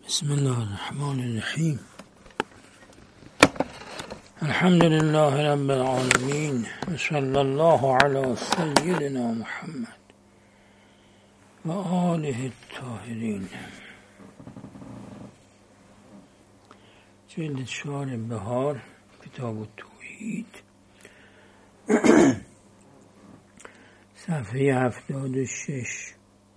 بسم الله الرحمن الرحیم. الحمد لله رب العالمین و صلی الله علی سیدنا محمد و آله الطاهرین. جلد 4 بهار، کتاب التوحید، صفحه 76.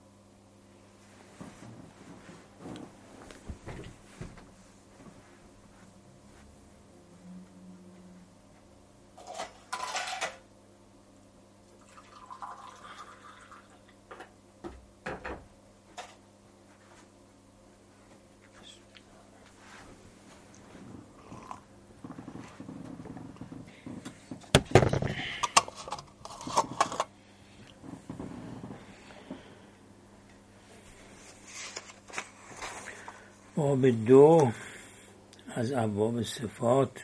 باب 2 از ابواب صفات،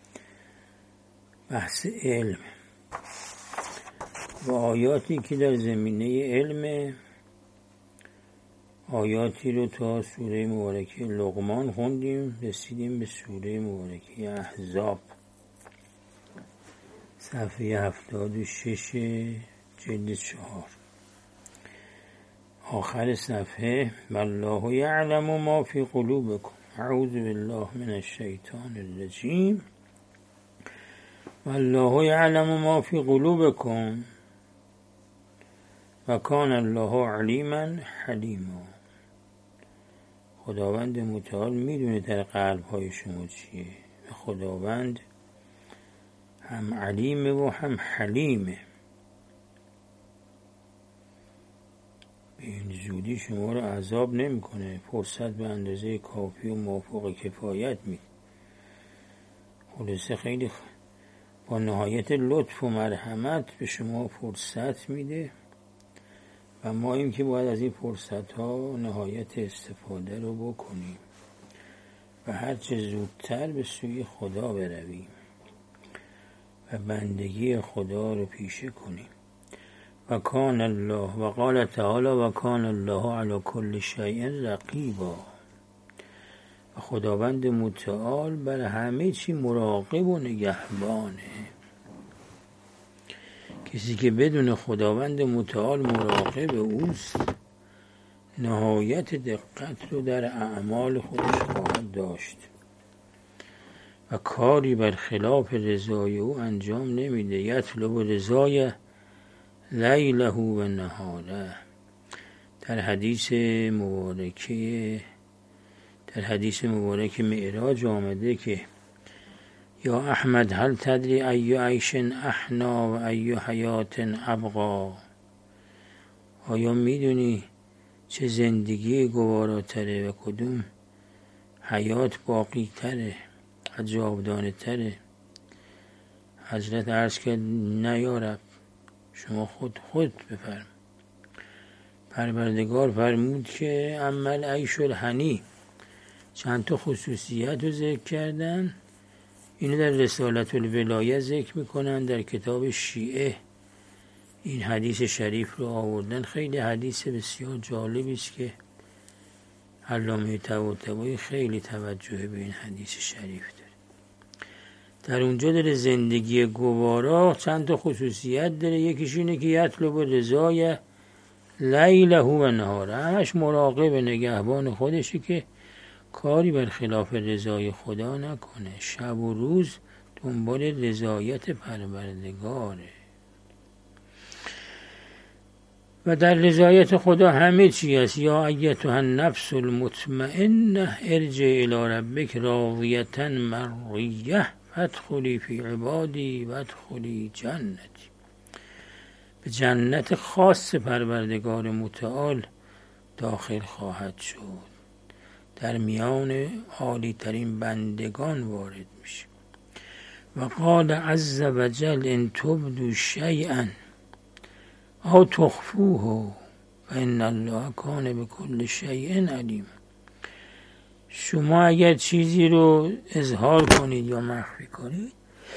بحث علم و آیاتی که در زمینه علم. آیاتی رو تا سوره مبارکه لقمان خوندیم، رسیدیم به سوره مبارکه احزاب، صفحه 76 جلد 4. آخر صفحه: والله یعلم ما فی قلوبکم اعوذ بالله من الشیطان الرجیم. والله یعلم ما فی قلوبکم و کان الله علیما حلیما. خداوند متعال میدونه در قلب‌های شما چیه و خداوند هم علیمه و هم حلیمه. به این زودی شما رو عذاب نمی کنه، فرصت به اندازه کافی و موافق کفایت میده. خلاصه خیلی با نهایت لطف و مرحمت به شما فرصت میده و ما این که باید از این فرصت ها نهایت استفاده رو بکنیم و هرچه زودتر به سوی خدا برویم و بندگی خدا رو پیشه کنیم. و کان الله، و قال تعالی و کان الله علی کل شیء رقیبا. و خداوند متعال بر همه چی مراقب و نگهبانه. کسی که بدون خداوند متعال مراقب اوست، نهایت دقت رو در اعمال خودش خواهد داشت و کاری بر خلاف رضای او انجام نمیده. یطلب رضای لیله و نهاره. در حدیث مبارک معراج آمده که یا احمد هل تدری ای عیش احنا و ای حیات ابقا. آیا میدونی چه زندگی گواراتره و کدوم حیات باقی تره و جاودانه تره؟ حضرت عرض کرد نه یا رب، شما خود بفرم. پروردگار فرمود که عمل عیش الهنی. چند تا خصوصیت رو ذکر کردن. اینو در رسالت الولایه ذکر میکنن. در کتاب شیعه این حدیث شریف رو آوردن. خیلی حدیث بسیار جالبی است که علامه طباطبایی خیلی توجه به این حدیث شریف داره. در اونجا داره زندگی گوارا چند تا خصوصیت داره. یکیش اینه که یطلب رضای لیله و نهاره، همش مراقب نگهبان خودشه که کاری بر خلاف رضای خدا نکنه. شب و روز دنبال رضایت پروردگاره و در رضایت خدا همه چی است. یا ایتها النفس المطمئنه ارجعی الی ربک راضیة مرضیة فادخلی فی عبادی وادخلی جنتی. به جنت خاص پروردگار متعال داخل خواهد شد، در میان عالی ترین بندگان وارد میشه. و قال عز وجل ان تبدوا شیئا او تخفوه فان الله کان بكل شیء علیم. شما اگر چیزی رو اظهار کنید یا مخفی کنید،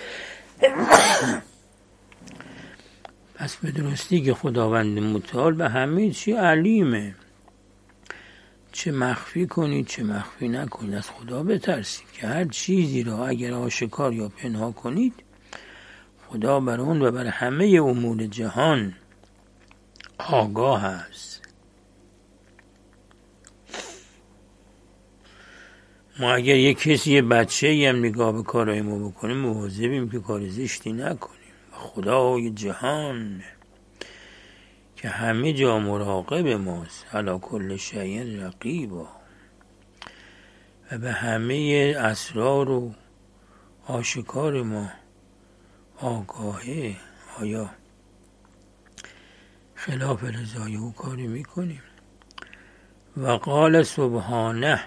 پس به درستی که خداوند متعال به همه چی علیمه. چه مخفی کنید چه مخفی نکنید از خدا بترسید که هر چیزی را اگر آشکار یا پنهان کنید خدا بر اون و بر همه امور جهان آگاه است. ما اگر یک کسی یه بچه‌ای هم نگاه به کارهای ما بکنیم مواظبیم که کار زشتی نکنیم. خدای جهان که همه جا مراقب ماست، علی کل شیء رقیبا، و به همه اسرار و آشکار ما آگاهه. آیا خلاف رضای او کاری میکنیم؟ و قال سبحانه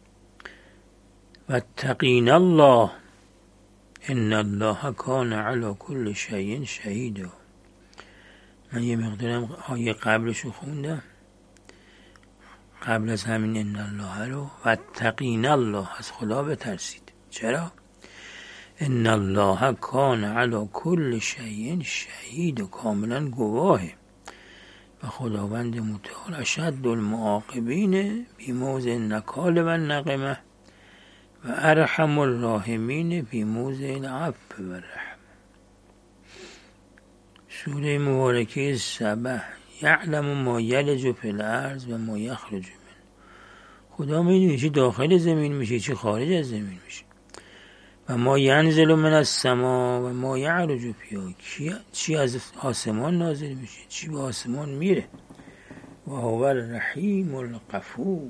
واتقین الله ان الله کان علی کل شیء شهیدا. من یه مقدارم آیه قبلشو خوندم، قبل از همین ان الله رو واتقین الله، از خدا بترسید. چرا؟ ان الله کان علی کل شیء شهید، و کاملا گواهه و خداوند متعال اشد المعاقبین بی موضع النکال و النقمه و ارحم الراحمین بی موضع العفو و الرحمه. سوره مبارکه سبح یعلم ما یلج فی الارض و ما یخرج منه. خدا میدونه چی داخل زمین میشه چی خارج از زمین میشه. و ما ینزل من السما و ما یعرج فیها، چی از آسمان نازل میشه چی به آسمان میره. و هو الرحیم الغفور،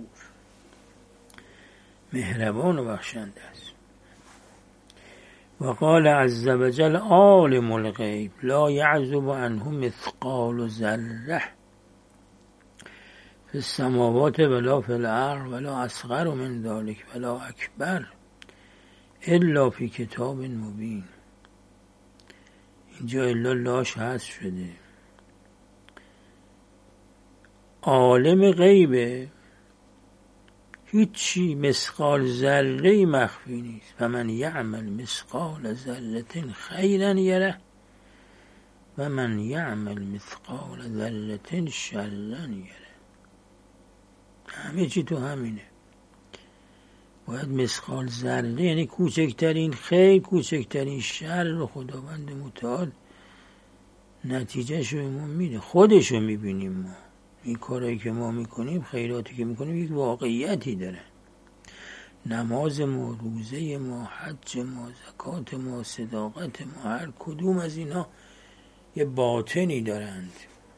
مهربان و بخشنده است. و قال عز وجل عالم الغیب لا یعزب عنه مثقال ذره فی السماوات ولا فی الارض ولا اصغر من ذلک ولا اکبر الا فی کتاب مبین. اینجا الا لاش حذف شده. عالم غیبه، هیچی مثقال ذره مخفی نیست. و من یعمل مثقال ذره خیرا یره و من یعمل مثقال ذره شرا یره. همه چی تو همینه. باید مثقال ذره یعنی کوچکترین خیر کوچکترین شر رو خداوند متعال نتیجه شو ما میده، خودشو میبینیم. ما این کارهایی که ما میکنیم، خیراتی که میکنیم یک واقعیتی داره. نماز ما، روزه ما، حج ما، زکات ما، صداقت ما، هر کدوم از اینا یه باطنی دارند.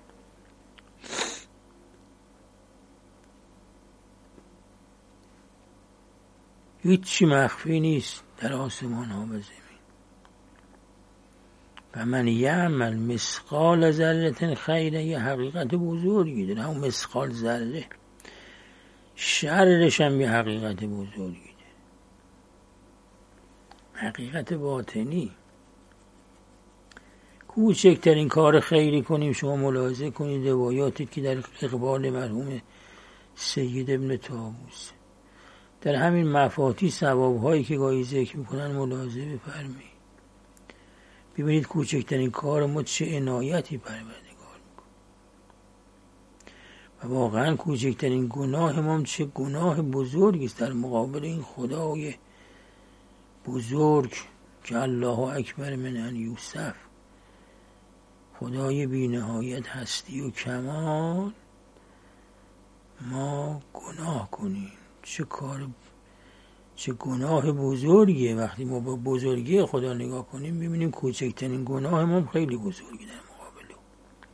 هیچی مخفی نیست در آسمان ها و زمین. و من یعمل مثقال ذره خیره، یه حقیقت بزرگی داره، همون مثقال ذره. شرش هم یه حقیقت بزرگی داره، حقیقت باطنی. کوچکترین کار خیری کنیم، شما ملاحظه کنید روایاتی که در اقبال مرحوم سید ابن طاووس در همین مفاتیح ثواب‌هایی که گاهی ذکر میکنن ملاحظه بفرمایید. ببینید کوچکترین کار ما چه عنایتی پروردگار میکنه و واقعا کوچکترین گناه ما چه گناه بزرگی است در مقابل این خدای بزرگ که الله اکبر من ان یوصف، خدای بی نهایت هستی و کمال. ما گناه کنیم چه گناه بزرگیه. وقتی ما با بزرگی خدا نگاه کنیم ببینیم کوچکترین گناه ما خیلی بزرگی در مقابل او.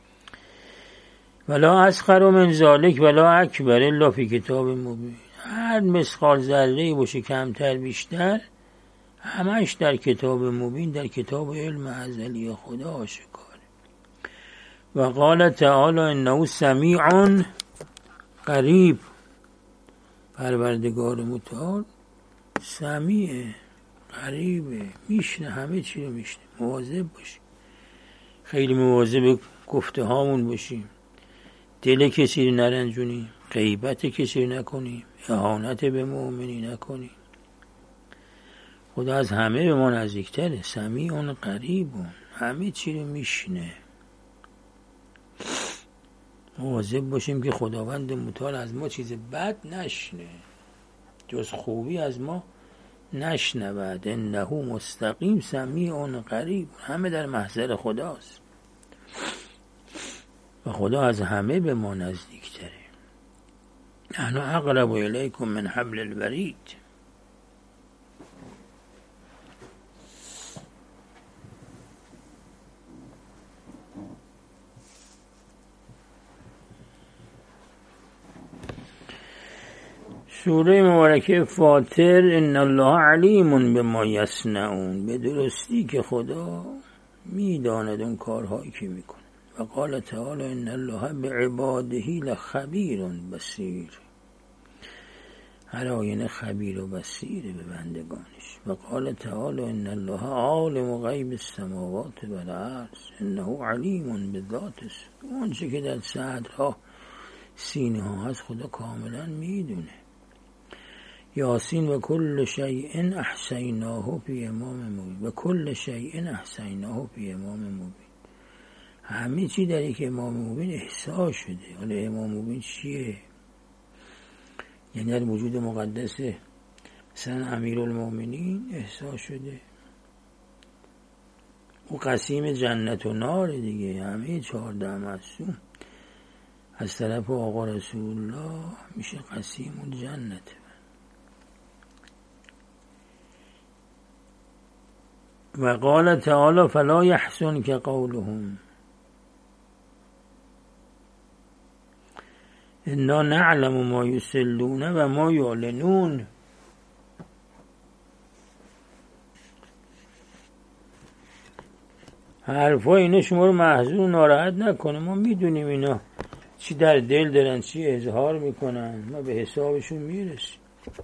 ولا اصغر من ذلک ولا اکبر الا فی کتاب مبین. هر مثقال ذره‌ای باشه کمتر بیشتر، همش در کتاب مبین، در کتاب علم ازلی خدا آشکاره. و قال تعالی انه سمیع قریب. پروردگار متعال سمیع قریبه، میشنه، همه چی رو میشنه. مواظب باشیم، خیلی مواظب گفته هامون باشیم، دل کسی رو نرنجونیم، غیبت کسی رو نکنیم، اهانت به مؤمنی نکنیم. خدا از همه به ما نزدیکتره. سمیع قریب، همه چی رو میشنه. مواظب باشیم که خداوند متعال از ما چیز بد نشنه، جز خوبی از ما نشنود. انه مستقیم سمیع قریب، همه در محضر خداست و خدا از همه به ما نزدیکتره. نحن اقرب الیکم من حبل الورید. سوره مبارکه فاطر: ان الله علیم بما یصنعون، به درستی که خدا میداند اون کارهایی که میکنه. و قال تعالی: ان الله بعباده لخبیر بصیر، هر آینه خبیر و بصیره به بندگانش. و قال تعالی: ان الله عالم غیب السماوات و الارض انه علیم بذات الصدور، اون چه که در صدرها سینه ها هست خدا کاملا میدونه. یاسین: و کل شیء احصیناه فی امام مبین، و کل شیء احصیناه فی امام مبین، همه چی در یک امام مبین احصا شده. حالا امام مبین چیه؟ یعنی در وجود مقدس مثلا امیرالمومنین احصا شده، او قسیم جنت و نار دیگه. همه 14 معصوم از طرف آقا رسول الله میشه قسیم الجنت. و قال تعالی: فلا یحزنک قولهم انا نعلم ما یسرون و ما یعلنون. حرفای اینا شما رو محزون و ناراحت نکنه، ما میدونیم اینا چی در دل دارن، چی اظهار میکنن، ما به حسابشون میرسیم.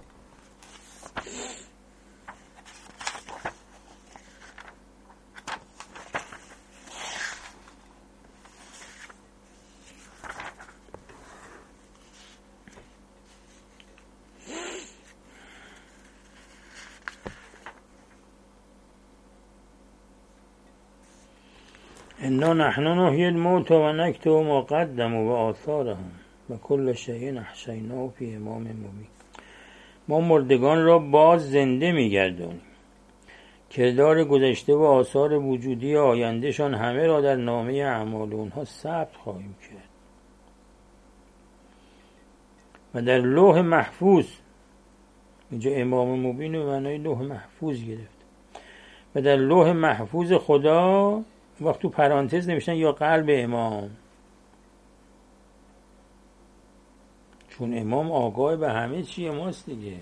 انا نحن نحیی الموتى و نکتب ما قدموا و آثارهم و کل شیء احصیناه فی امام مبین. ما مردگان را باز زنده میگردانیم، کردار گذشته و آثار وجودی آیندهشان همه را در نامه اعمال اونها ثبت خواهیم کرد و در لوح محفوظ، اینجا امام مبین و معنای لوح محفوظ گرفت، و در لوح محفوظ خدا وقت تو پرانتز نوشتن یا قلب امام، چون امام آگاه به همه چی ماست دیگه.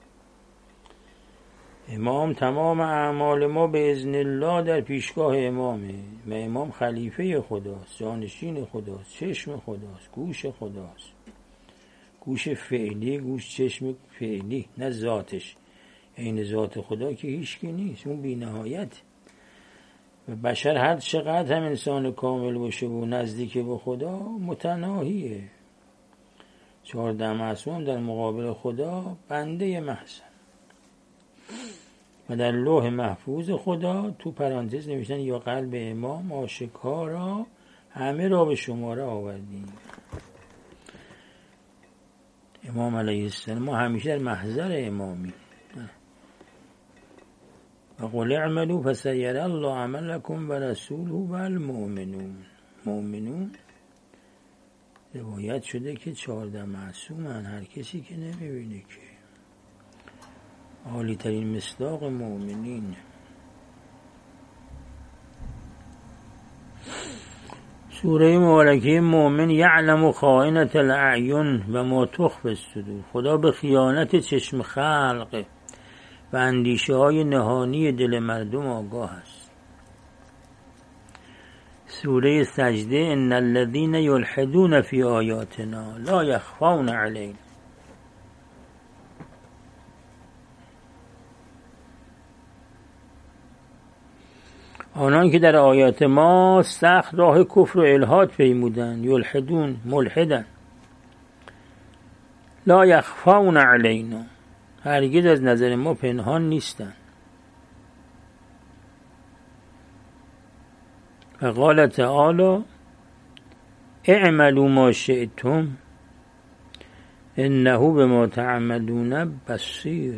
امام تمام اعمال ما به اذن الله در پیشگاه امامه و امام خلیفه خداست، جانشین خداست، چشم خداست، گوش خداست، گوش فعلی، گوش چشم فعلی، نه ذاتش. عین ذات خدا که هیچکی نیست، اون بی نهایت. و بشر هر چقدر هم انسان کامل باشه و نزدیک به خدا متناهیه. 14 معصوم در مقابل خدا بنده محض. و در لوح محفوظ خدا تو پرانتز نوشتن یا قلب امام عاشق‌ها را همه را به شماره آوردیم. امام علیه السلام ما همیشه در محضر امامی. و قل اعملوا فسيرى الله عملكم و رسوله و المؤمنون. مؤمنون روایت شده که 14 معصومن، هر کسی که نمیبینه که عالی ترین مصداق مؤمنین. سوره مبارکه مؤمن: یعلم خائنة الاعین و ما تخفی الصدور، خدا به خیانت چشم خلق و اندیشه های نهانی دل مردم آگاه است. سوره سجده: ان الذين يلحدون في آیاتنا لا يخفون علینا، آنان که در آیات ما سخت راه کفر و الحاد پیمودند، یلحدون ملحدن، لا یخفون علینا هرگز از نظر ما پنهان نیستند. و قال تعالی: اعملوا ما شئتم انه بما تعملون بصیر.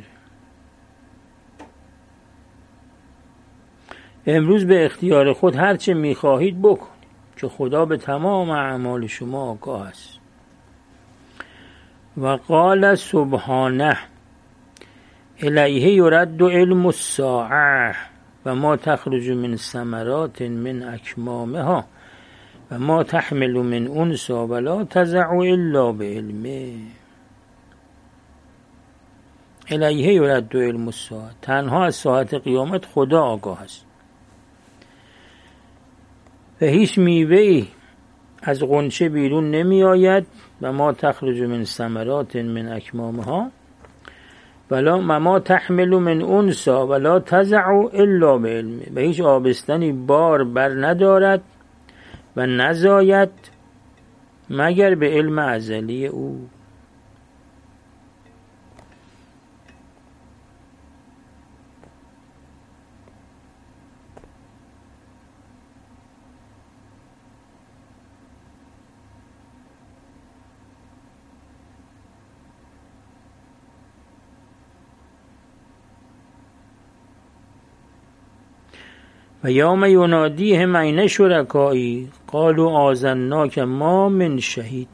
امروز به اختیار خود هرچه میخواهید بکنید که خدا به تمام اعمال شما آگاه است. و قال سبحانه الیه یرد علم الساعه و ما تخرج من ثمرات من اکمامها و ما تحمل من انثی ولا تضع الا بعلمه. الیه یرد علم الساعه، تنها از ساعت قیامت خدا آگاه است و هیچ میوه‌ای از غنچه بیرون نمی آید. و ما تخرج من ثمرات من اکمامها ولا ما تحمل من انثی ولا تضع الا بعلمه، و هیچ آبستنی بار بر ندارد و نزاید مگر به علم ازلی او. و یوم ینادیهم این شرکایی قالوا آذناک ما من شهید.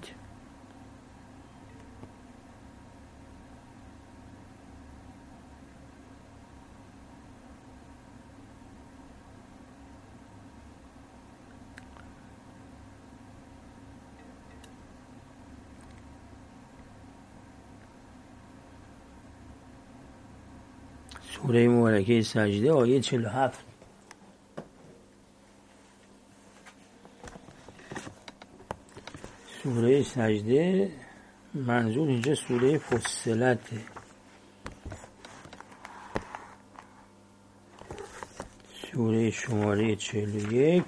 سوره مبارکه سجده آیه 47. سوره سجده منظور اینجا سوره فصلته. سوره شماره 41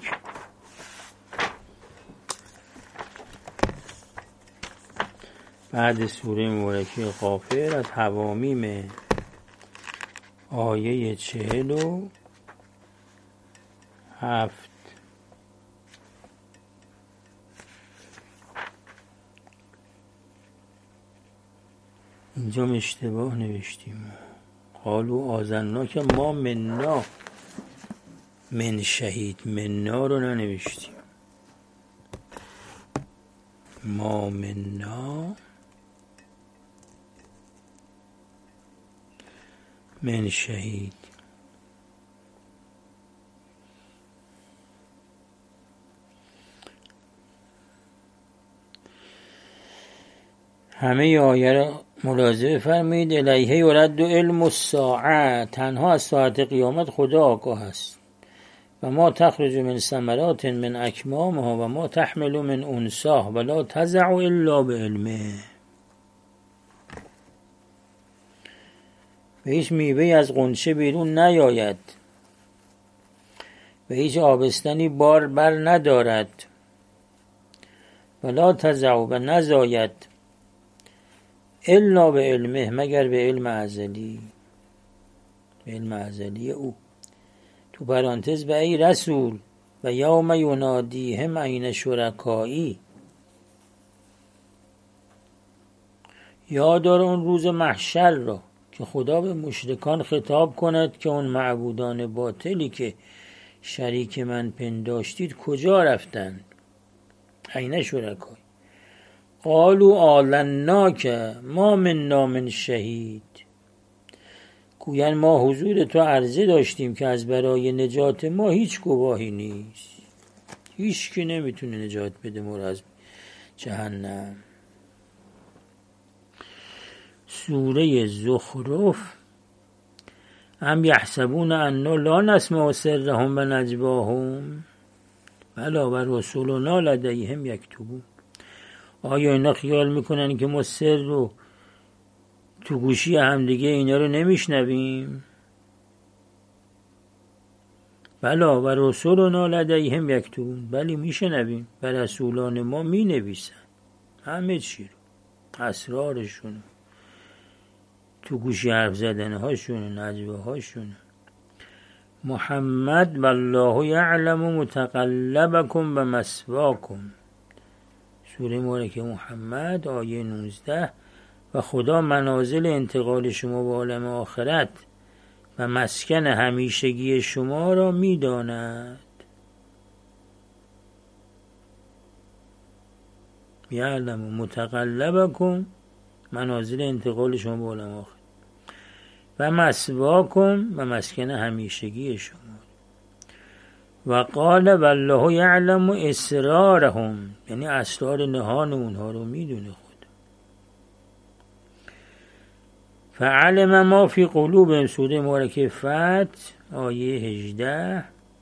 بعد سوره مبارکه غافر از حوامیم آیه 47. اینجا اشتباه نوشتیم. قالوا آذناک ما منا من شهید، منا رو ننوشتیم. ما منا من شهید. همه آیه را ملاحظه فرمایید. الیه یرد علم الساعه، تنها از ساعت قیامت خدا آگاه است. و ما تخرج من ثمرات من اکمامها و ما تحمل من انثی ولا تضع الا بعلمه. و هیچ میوه‌ای از غنچه بیرون نیاید و هیچ آبستنی بار بر ندارد. ولا تضع و نزاید الا به علمه مگر به علم ازلی، به علم ازلی او. تو پرانتز به ای رسول و یوم ینادیهم این شرکایی، یاد اون روز محشر را که خدا به مشرکان خطاب کند که اون معبودان باطلی که شریک من پنداشتید کجا رفتند. این شرکایی قالوا آذناک ما منا من شهید، گویند ما حضور تو عرضه داشتیم که از برای نجات ما هیچ گواهی نیست، هیچ که نمیتونه نجات بده ما از جهنم. سوره زخرف ام یحسبون انا لا نسمع سرهم و نجواهم بلی و رسولنا لدیهم یکتبون. آیا اینا خیال میکنن که ما سر رو تو گوشی همدیگه اینا رو نمیشنویم؟ بلا و رسولنا لدیهم یکتبون، بلی میشنویم و رسولان ما مینویسن همه چی رو، اسرارشون، تو گوشی حرف زدن هاشون، نجوه هاشون. محمد والله یعلم متقلبکم و مثواکم سوره مبارکه محمد آیه 19 و خدا منازل انتقال شما به عالم آخرت و مسکن همیشگی شما را می‌داند. یعلم متقلبکم، منازل انتقال شما به عالم آخرت، و مثواکم، و مسکن همیشگی شما. و قال والله یعلم اسرارهم، یعنی اسرار نهان اونها رو میدونه خود. فعلم ما فی قلوبهم، سوره مبارکه فتح آیه 18.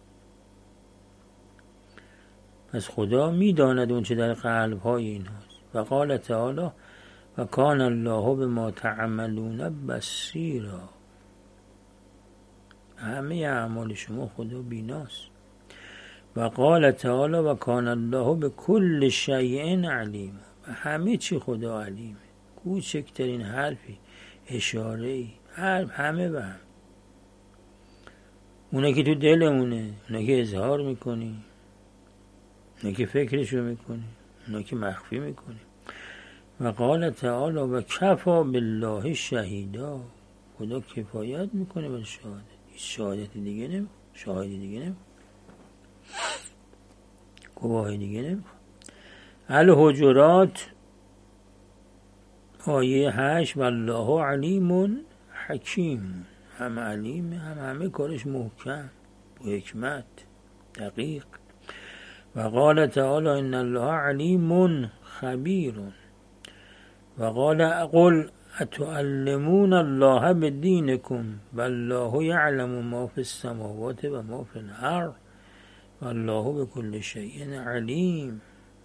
پس خدا میداند اون چه در قلب های اینهاست. و قال تعالی و کان الله بما تعملون بصیرا، همه اعمال شما خدا بیناست. و قال تعالی و کان الله بكل شیء علیم، و همه چی خدا علیمه. کوچکترین حرفی، اشاره‌ای، همه به هم. اونه که تو دلمونه، اونه که اظهار میکنی، اونه که فکرشو میکنی، اونه که مخفی میکنی. و قال تعالی و کفا بالله شهیدا، خدا کفایت میکنه بر شهادت، هیچ شهادت دیگه نمیخواد، شاهدی دیگه نمیخواد، گواهی دیگه نمیخواد. الحجرات آیه 8 والله علیم حکیم، هم علیم، همه کارش محکم با حکمت دقیق. و قال تعالی ان الله علیم خبیر. و قال قل اتعلمون الله بدینکم والله یعلم ما فی السماوات و ما فی الارض والله بكل شیء علیم.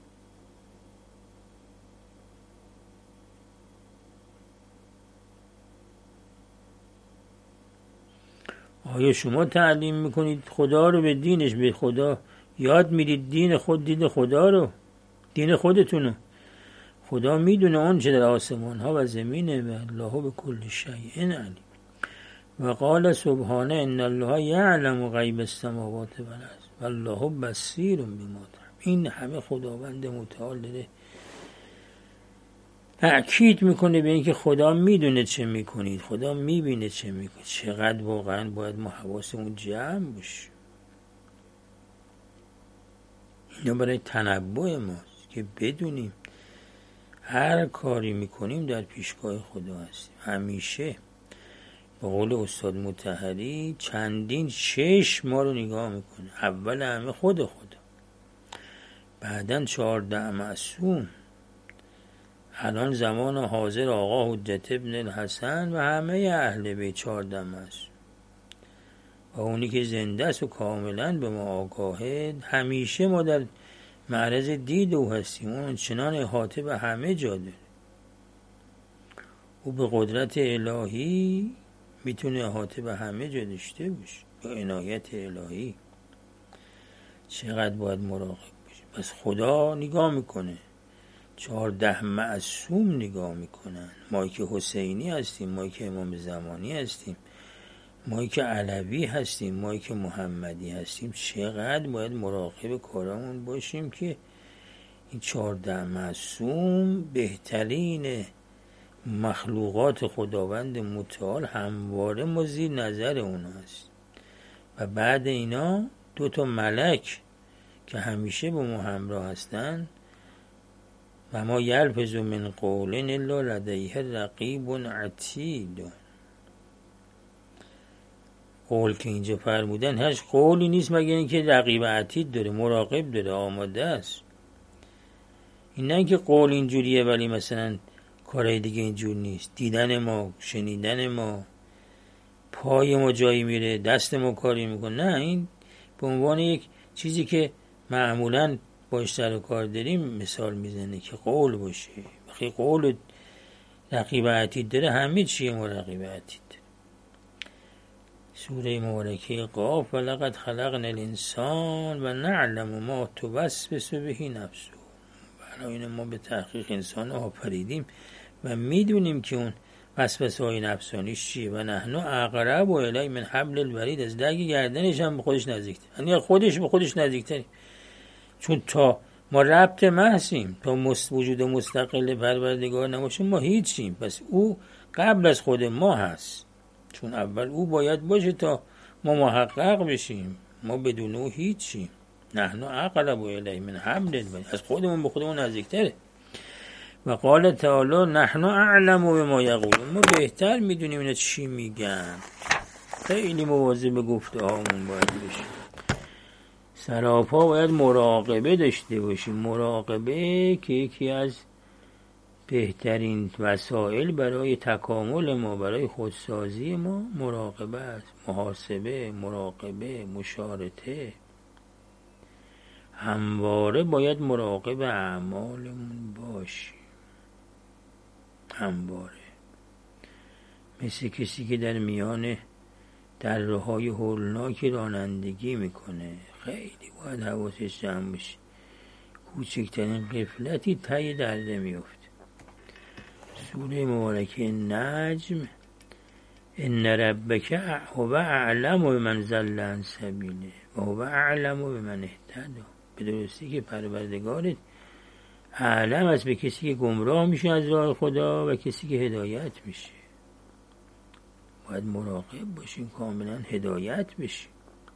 آیا شما تعلیم میکنید خدا رو به دینش، به خدا یاد میدید دین خدا رو، دین خودتونو؟ خدا میدونه اون چه در آسمان ها و زمینه و الله به کل شیء علیم. و قال سبحانه ان الله یعلم غیب السماوات والارض والله بصیر بما تعملون. این همه خداوند متعال داره تأکید میکنه به اینکه خدا میدونه چه میکنید، خدا میبینه چه میکنید. چقدر واقعا باید ما حواسمون جمع باشه. اینا برای تنبؤ ماست که بدونیم هر کاری میکنیم در پیشگاه خدا هستیم. همیشه به قول استاد مطهری چندین چشم ما رو نگاه میکنه. اول همه خدا، بعدن 14 معصوم، الان زمان حاضر آقا حجت ابن الحسن و همه اهل بیت 14 معصوم و اونی که زنده است و کاملا به ما آگاهه. همیشه ما در معرض دید او هستیم. اون چنان احاطه به همه جا داره. او به قدرت الهی میتونه احاطه به همه جا داشته باشه با عنایت الهی. چقدر باید مراقب باشیم. پس خدا نگاه میکنه، 14 معصوم نگاه میکنن. ما که حسینی هستیم، ما که امام زمانی هستیم، ما که علوی هستیم، ما که محمدی هستیم، چقدر باید مراقب کارامون باشیم که این 14 معصوم بهترین مخلوقات خداوند متعال همواره ما زیر نظر اونا هست. و بعد اینا 2 ملک که همیشه با ما همراه هستن. و ما یلفظ من قول الا لدیه رقیب عتید. قول که اینجا فرمودن هیچ قولی نیست مگر اینکه رقیب عتید داره، مراقب داره، آماده است. این نه که قول اینجوریه ولی مثلا کارهای دیگه اینجور نیست. دیدن ما، شنیدن ما، پای ما جایی میره، دست ما کاری میکنه. نه، این به عنوان یک چیزی که معمولاً باش سر و کار داریم مثال میزنه که قول باشه. وقتی قول رقیب عتید داره همه چیه ما رقیب عتید. سوره مبارکه قاف ولقد خلقنا الانسان و نعلم ما توسوس به نفسه. برای این ما به تحقیق انسان آفریدیم و میدونیم که اون وسوسه های نفسانیش چیه. و نحن اقرب الیه من حبل الورید، از دگ گردنش هم به خودش نزدیکتر، یعنی خودش به خودش نزدیکتری. چون تا ما ربط محضیم، تا وجود مستقل پروردگار نباشه ما هیچیم. پس او قبل از خود ما هست، چون اول او باید باشه تا ما محقق بشیم. ما بدون او هیچیم. نحن اقرب الیه من حبل الورید، از خودمون به خودمون نزدیکتره. و قال تعالی نحن اعلم بما یقولون، ما بهتر میدونیم اینا چی میگن. خیلی مواظب به گفته هامون باید بشیم. سراپا باید مراقبه داشته باشیم. مراقبه که یکی از بهترین وسایل برای تکامل ما، برای خودسازی ما مراقبه است. محاسبه، مراقبه، مشارطه. همواره باید مراقب اعمالمون باشیم. همواره مثل کسی که در میان دره‌های هولناکی رانندگی میکنه، خیلی باید حواسش جمع باشه. کوچکترین غفلتی ته دره میفته. سوره مبارکه نجم، ان ربک هو اعلم بمن ضل عن سبیله و هو اعلم بمن اهتدی. به درستی که پروردگارت اعلم است به کسی که گمراه میشه از راه خدا و کسی که هدایت میشه. باید مراقب باشیم کاملا هدایت بشیم،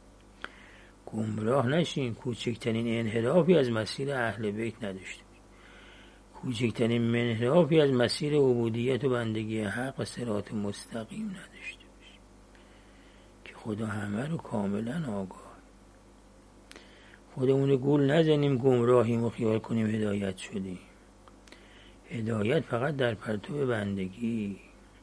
گمراه نشیم، کوچکترین انحرافی از مسیر اهل بیت نداشته باشیم، کوچکترین منحرافی از مسیر عبودیت و بندگی حق و صراط مستقیم نداشته باشیم که خدا همه رو کاملا آگاه. خودمون گول نزنیم گمراهیم و خیال کنیم هدایت شدیم. هدایت فقط در پرتو بندگی.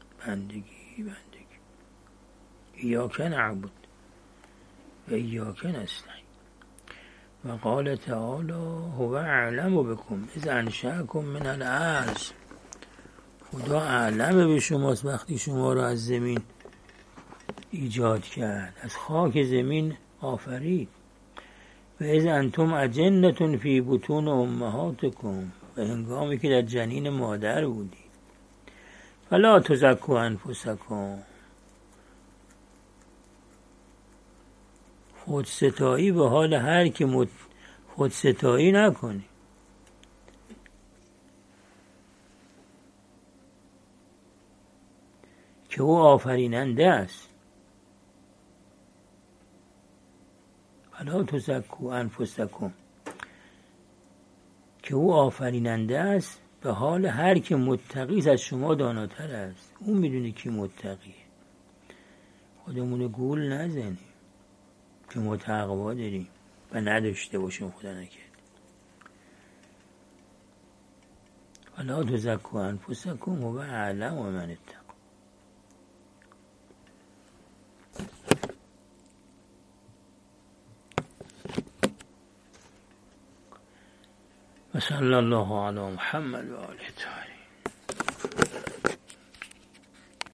ایاک نعبد و ایاک نستعین. و قال تعالی هو اعلم بکم اذ انشأکم من الارض. خدا اعلم به شماست وقتی شما را از زمین ایجاد کرد، از خاک زمین آفرید. و اذ انتم اجنة فی بطون امهاتکم، و هنگامی که در جنین مادر بودید. فلا تزکوا انفسکم، خودستایی به حال هر که خودستایی نکنی. که او آفریننده است. فلا تزکوا انفسکم، که او آفریننده است به حال هر که متقی از شما داناتر است. اون میدونه کی متقیه. خودمون گول نزنیم که ما تقوا داریم و نداشته باشیم، خدا نکرد. فلا تزکوا انفسکم هو اعلم بمن اتقی. و صلی الله علی محمد و آله الطاهرین.